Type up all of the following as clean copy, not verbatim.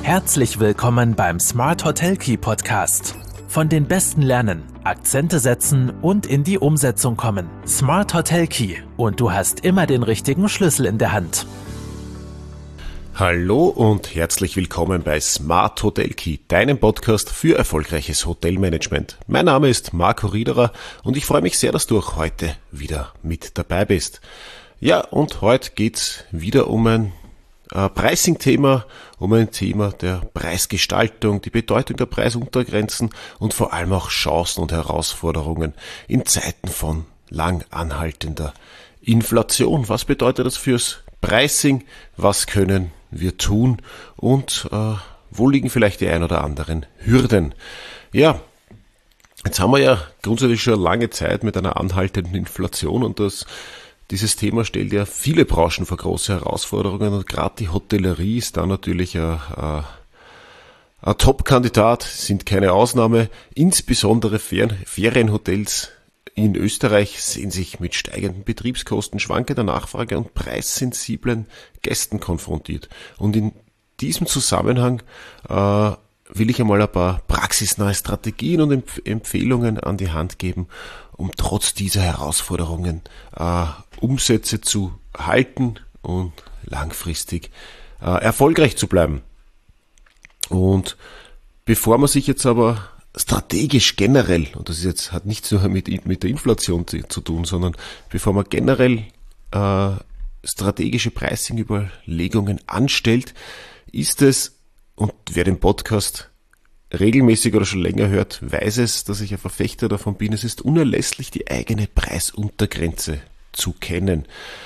Herzlich willkommen beim Smart Hotel Key Podcast. Von den Besten lernen, Akzente setzen und in die Umsetzung kommen. Smart Hotel Key und du hast immer den richtigen Schlüssel in der Hand. Hallo und herzlich willkommen bei Smart Hotel Key, deinem Podcast für erfolgreiches Hotelmanagement. Mein Name ist Marco Riederer und ich freue mich sehr, dass du auch heute wieder mit dabei bist. Ja, und heute geht's wieder um ein Pricing-Thema, um ein Thema der Preisgestaltung, die Bedeutung der Preisuntergrenzen und vor allem auch Chancen und Herausforderungen in Zeiten von lang anhaltender Inflation. Was bedeutet das fürs Pricing? Was können wir tun? Und wo liegen vielleicht die ein oder anderen Hürden? Ja, jetzt haben wir ja grundsätzlich schon lange Zeit mit einer anhaltenden Inflation und dieses Thema stellt ja viele Branchen vor große Herausforderungen und gerade die Hotellerie ist da natürlich ein Top-Kandidat, sind keine Ausnahme. Insbesondere Ferienhotels in Österreich sehen sich mit steigenden Betriebskosten, schwankender Nachfrage und preissensiblen Gästen konfrontiert. Und in diesem Zusammenhang will ich einmal ein paar praxisnahe Strategien und Empfehlungen an die Hand geben, um trotz dieser Herausforderungen Umsätze zu halten und langfristig erfolgreich zu bleiben. Und bevor man sich jetzt aber strategisch generell, und das ist jetzt, hat nichts nur mit der Inflation zu tun, sondern bevor man generell strategische Pricing-Überlegungen anstellt, ist es, und wer den Podcast regelmäßig oder schon länger hört, weiß es, dass ich ein Verfechter davon bin, es ist unerlässlich, die eigene Preisuntergrenze zu kennen.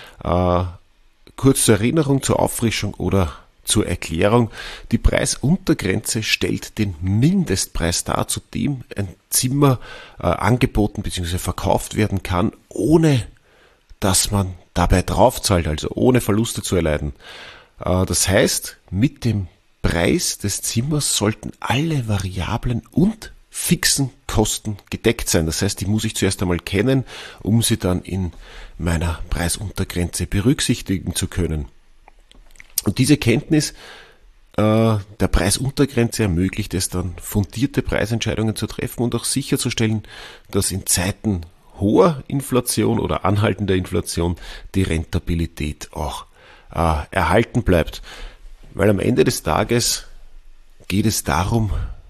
Kurz zur Erinnerung, zur Auffrischung oder zur Erklärung. Die Preisuntergrenze stellt den Mindestpreis dar, zu dem ein Zimmer angeboten bzw. verkauft werden kann, ohne dass man dabei draufzahlt, also ohne Verluste zu erleiden. Das heißt, mit dem Preis des Zimmers sollten alle variablen und fixen Kosten gedeckt sein. Das heißt, die muss ich zuerst einmal kennen, um sie dann in meiner Preisuntergrenze berücksichtigen zu können. Und diese Kenntnis der Preisuntergrenze ermöglicht es dann, fundierte Preisentscheidungen zu treffen und auch sicherzustellen, dass in Zeiten hoher Inflation oder anhaltender Inflation die Rentabilität auch erhalten bleibt. Weil am Ende des Tages geht es darum,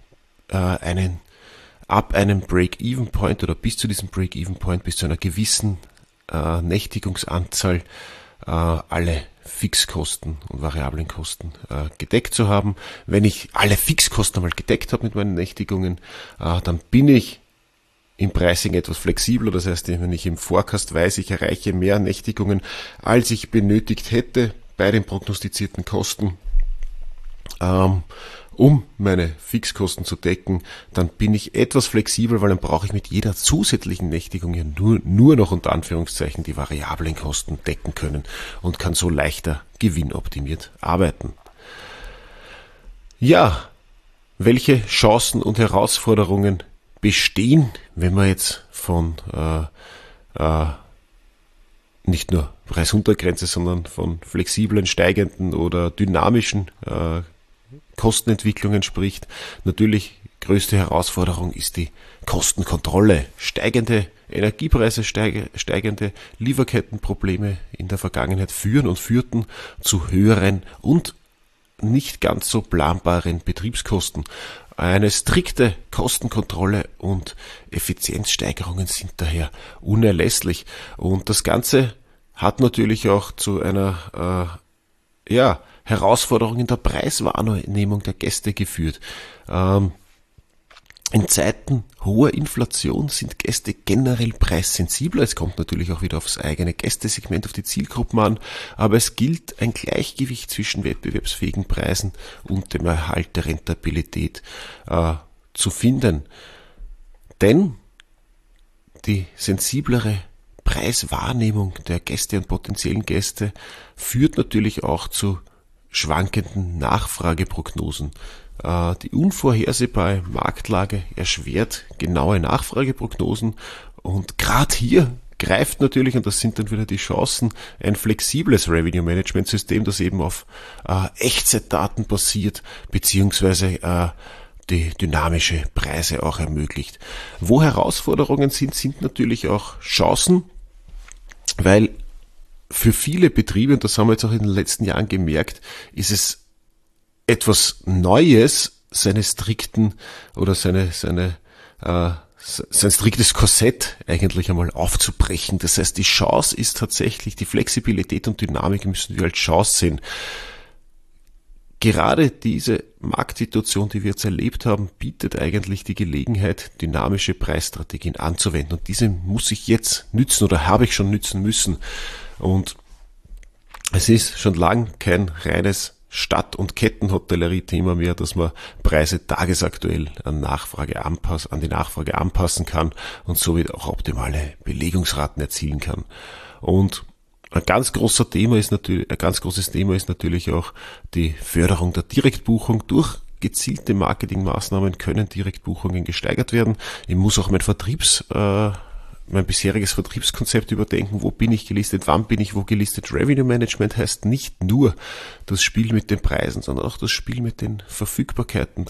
ab einem Break-Even-Point oder bis zu diesem Break-Even-Point, bis zu einer gewissen Nächtigungsanzahl, alle Fixkosten und variablen Kosten gedeckt zu haben. Wenn ich alle Fixkosten einmal gedeckt habe mit meinen Nächtigungen, dann bin ich im Pricing etwas flexibler. Das heißt, wenn ich im Forecast weiß, ich erreiche mehr Nächtigungen, als ich benötigt hätte bei den prognostizierten Kosten, um meine Fixkosten zu decken, dann bin ich etwas flexibel, weil dann brauche ich mit jeder zusätzlichen Nächtigung ja nur noch unter Anführungszeichen die variablen Kosten decken können und kann so leichter gewinnoptimiert arbeiten. Ja, welche Chancen und Herausforderungen bestehen, wenn man jetzt von nicht nur Preisuntergrenze, sondern von flexiblen, steigenden oder dynamischen Kostenentwicklungen spricht. Natürlich, größte Herausforderung ist die Kostenkontrolle. Steigende Energiepreise, steigende Lieferkettenprobleme in der Vergangenheit führen und führten zu höheren und nicht ganz so planbaren Betriebskosten. Eine strikte Kostenkontrolle und Effizienzsteigerungen sind daher unerlässlich. Und das Ganze hat natürlich auch zu einer Herausforderung in der Preiswahrnehmung der Gäste geführt. In Zeiten hoher Inflation sind Gäste generell preissensibler. Es kommt natürlich auch wieder aufs eigene Gästesegment, auf die Zielgruppen an, aber es gilt ein Gleichgewicht zwischen wettbewerbsfähigen Preisen und dem Erhalt der Rentabilität zu finden. Denn die sensiblere Preiswahrnehmung der Gäste und potenziellen Gäste führt natürlich auch zu schwankenden Nachfrageprognosen. Die unvorhersehbare Marktlage erschwert genaue Nachfrageprognosen und gerade hier greift natürlich, und das sind dann wieder die Chancen, ein flexibles Revenue-Management-System, das eben auf Echtzeitdaten basiert, beziehungsweise die dynamische Preise auch ermöglicht. Wo Herausforderungen sind natürlich auch Chancen, weil für viele Betriebe, und das haben wir jetzt auch in den letzten Jahren gemerkt, ist es etwas Neues, sein striktes Korsett eigentlich einmal aufzubrechen. Das heißt, die Chance ist tatsächlich, die Flexibilität und Dynamik müssen wir als Chance sehen. Gerade diese Marktsituation, die wir jetzt erlebt haben, bietet eigentlich die Gelegenheit, dynamische Preisstrategien anzuwenden. Und diese muss ich jetzt nützen oder habe ich schon nützen müssen. Und es ist schon lang kein reines Stadt- und Kettenhotellerie-Thema mehr, dass man Preise tagesaktuell an die Nachfrage anpassen kann und somit auch optimale Belegungsraten erzielen kann. Und ein ganz großes Thema ist natürlich auch die Förderung der Direktbuchung. Durch gezielte Marketingmaßnahmen können Direktbuchungen gesteigert werden. Ich muss auch mein bisheriges Vertriebskonzept überdenken. Wo bin ich gelistet? Wann bin ich wo gelistet? Revenue Management heißt nicht nur das Spiel mit den Preisen, sondern auch das Spiel mit den Verfügbarkeiten,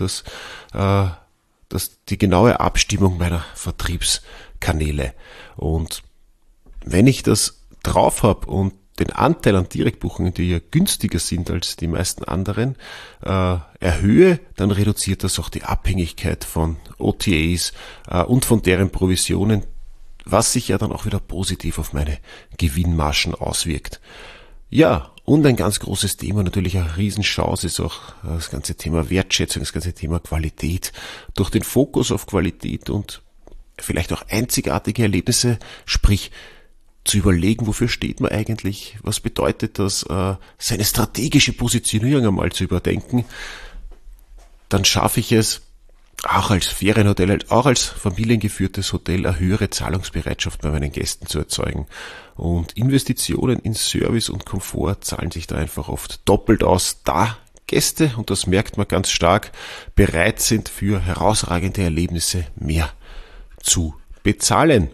die genaue Abstimmung meiner Vertriebskanäle. Und wenn ich das drauf habe und den Anteil an Direktbuchungen, die ja günstiger sind als die meisten anderen, erhöhe, dann reduziert das auch die Abhängigkeit von OTAs und von deren Provisionen, was sich ja dann auch wieder positiv auf meine Gewinnmargen auswirkt. Ja, und ein ganz großes Thema, natürlich eine Riesenchance, ist auch das ganze Thema Wertschätzung, das ganze Thema Qualität. Durch den Fokus auf Qualität und vielleicht auch einzigartige Erlebnisse, sprich zu überlegen, wofür steht man eigentlich, was bedeutet das, seine strategische Positionierung einmal zu überdenken, dann schaffe ich es, auch als Ferienhotel, auch als familiengeführtes Hotel, eine höhere Zahlungsbereitschaft bei meinen Gästen zu erzeugen. Und Investitionen in Service und Komfort zahlen sich da einfach oft doppelt aus, da Gäste, und das merkt man ganz stark, bereit sind, für herausragende Erlebnisse mehr zu bezahlen.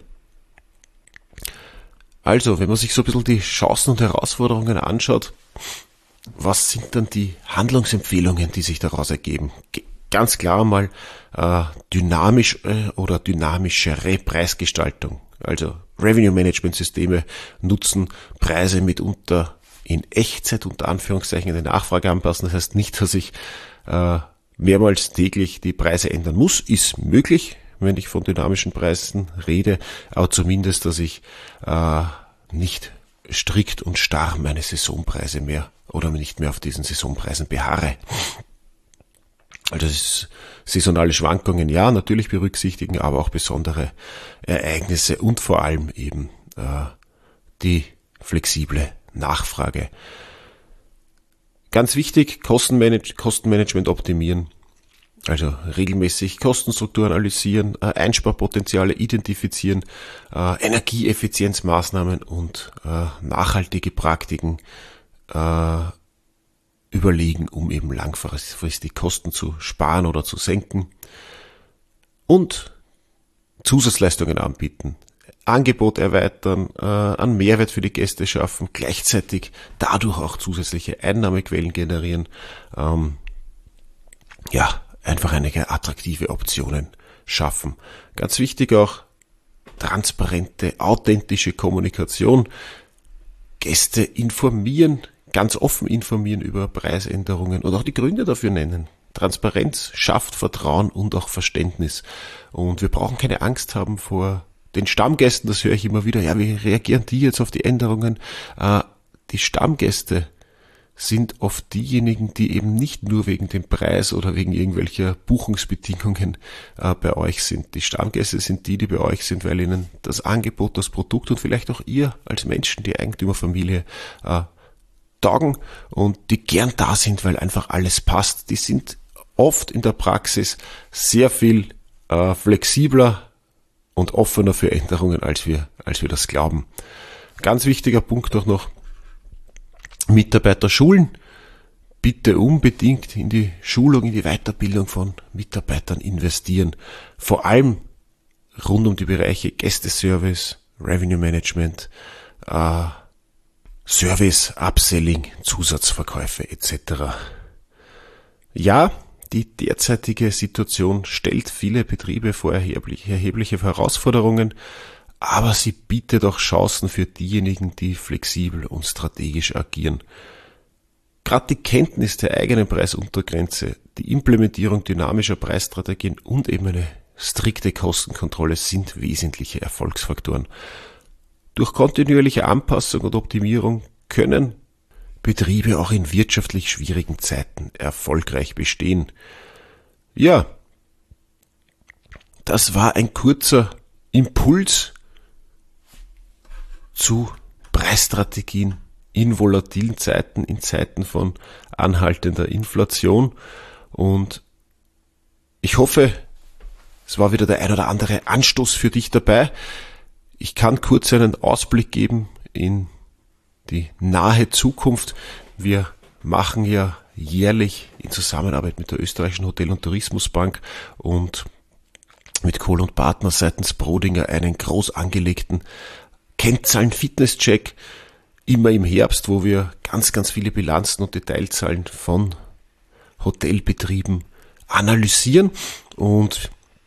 Also, wenn man sich so ein bisschen die Chancen und Herausforderungen anschaut, was sind dann die Handlungsempfehlungen, die sich daraus ergeben? Ganz klar mal dynamischere Preisgestaltung. Also Revenue-Management-Systeme nutzen Preise mitunter in Echtzeit unter Anführungszeichen in der Nachfrage anpassen. Das heißt nicht, dass ich mehrmals täglich die Preise ändern muss. Ist möglich, wenn ich von dynamischen Preisen rede, aber zumindest, dass ich nicht strikt und starr meine Saisonpreise mehr oder nicht mehr auf diesen Saisonpreisen beharre. Also das ist saisonale Schwankungen, ja, natürlich berücksichtigen, aber auch besondere Ereignisse und vor allem eben die flexible Nachfrage. Ganz wichtig, Kostenmanagement optimieren, also regelmäßig Kostenstruktur analysieren, Einsparpotenziale identifizieren, Energieeffizienzmaßnahmen und nachhaltige Praktiken überlegen, um eben langfristig Kosten zu sparen oder zu senken, und Zusatzleistungen anbieten, Angebot erweitern, einen Mehrwert für die Gäste schaffen, gleichzeitig dadurch auch zusätzliche Einnahmequellen generieren, einfach einige attraktive Optionen schaffen. Ganz wichtig auch transparente, authentische Kommunikation, Gäste informieren, ganz offen informieren über Preisänderungen und auch die Gründe dafür nennen. Transparenz schafft Vertrauen und auch Verständnis. Und wir brauchen keine Angst haben vor den Stammgästen, das höre ich immer wieder. Ja, wie reagieren die jetzt auf die Änderungen? Die Stammgäste sind oft diejenigen, die eben nicht nur wegen dem Preis oder wegen irgendwelcher Buchungsbedingungen bei euch sind. Die Stammgäste sind die bei euch sind, weil ihnen das Angebot, das Produkt und vielleicht auch ihr als Menschen, die Eigentümerfamilie, taugen und die gern da sind, weil einfach alles passt. Die sind oft in der Praxis sehr viel flexibler und offener für Änderungen, als wir das glauben. Ganz wichtiger Punkt auch noch: Mitarbeiter schulen. Bitte unbedingt in die Schulung, in die Weiterbildung von Mitarbeitern investieren. Vor allem rund um die Bereiche Gästeservice, Revenue Management, Service, Upselling, Zusatzverkäufe etc. Ja, die derzeitige Situation stellt viele Betriebe vor erhebliche Herausforderungen, aber sie bietet auch Chancen für diejenigen, die flexibel und strategisch agieren. Gerade die Kenntnis der eigenen Preisuntergrenze, die Implementierung dynamischer Preisstrategien und eben eine strikte Kostenkontrolle sind wesentliche Erfolgsfaktoren. Durch kontinuierliche Anpassung und Optimierung können Betriebe auch in wirtschaftlich schwierigen Zeiten erfolgreich bestehen. Ja, das war ein kurzer Impuls zu Preisstrategien in volatilen Zeiten, in Zeiten von anhaltender Inflation. Und ich hoffe, es war wieder der ein oder andere Anstoß für dich dabei. Ich kann kurz einen Ausblick geben in die nahe Zukunft. Wir machen ja jährlich in Zusammenarbeit mit der Österreichischen Hotel- und Tourismusbank und mit Kohl & Partner seitens Brodinger einen groß angelegten Kennzahlen-Fitness-Check, immer im Herbst, wo wir ganz viele Bilanzen und Detailzahlen von Hotelbetrieben analysieren. Und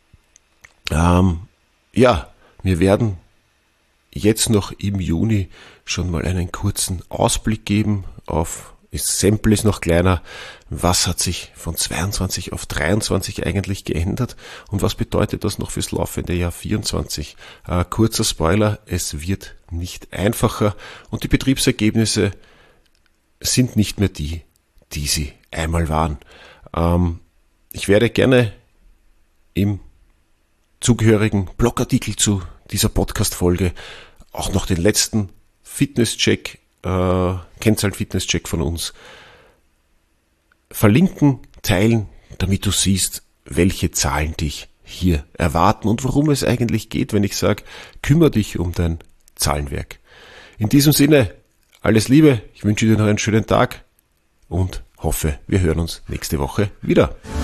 wir werden jetzt noch im Juni schon mal einen kurzen Ausblick geben auf, das Sample ist noch kleiner, was hat sich von 22 auf 23 eigentlich geändert und was bedeutet das noch fürs laufende Jahr 24? Kurzer Spoiler, es wird nicht einfacher und die Betriebsergebnisse sind nicht mehr die sie einmal waren. Ich werde gerne im zugehörigen Blogartikel zu dieser Podcast-Folge auch noch den letzten Fitness-Check, Kennzahlen-Fitness-Check von uns verlinken, teilen, damit du siehst, welche Zahlen dich hier erwarten und worum es eigentlich geht, wenn ich sage, kümmere dich um dein Zahlenwerk. In diesem Sinne, alles Liebe, ich wünsche dir noch einen schönen Tag und hoffe, wir hören uns nächste Woche wieder.